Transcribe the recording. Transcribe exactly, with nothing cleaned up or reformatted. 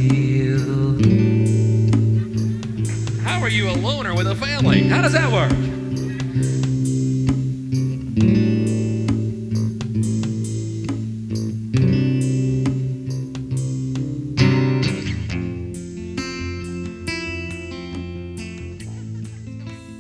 How are you a loner with a family? How does that work?